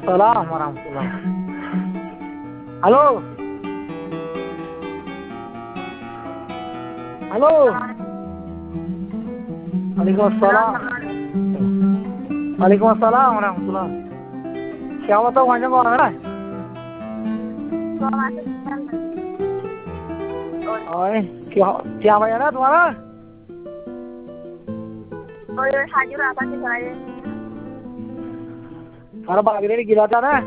Assalam warahmatullah. Halo. Halo. Waalaikumsalam. Waalaikumsalam warahmatullah. क्या बताओ वहाँ कौन है? ओए क्या क्या भैया ना तुम्हारा? ओए हाजिर आता दिखाए। हमारा बागरेरी गिरा था ना?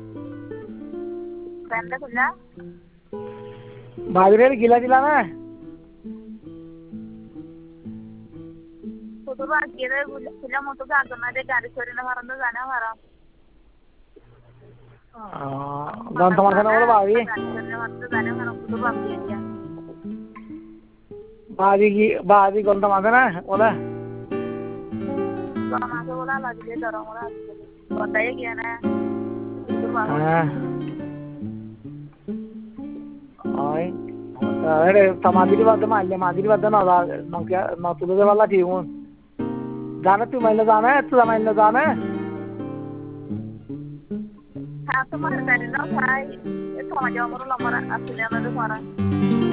बैंड खुला? बागरेरी गिला दिला ना? फोटो बात किए थे खुला मोटो का करना दे गाड़ी छोड़ने हमारा तो जाना हमारा। गंध मारने वाला बागी बागी गंध मारने ना बोला मासे बोला लगी ले डरो मोरा बताइए क्या ना ay अरे समाधि बात मारले माधुरी बात ना क्या ना तुझे वाला जीवन जाना तू महिला जाना है तू महिला जाना है हाँ तो मार कर ना भाई ये तो मजा मरो लंबा असली में तो सारा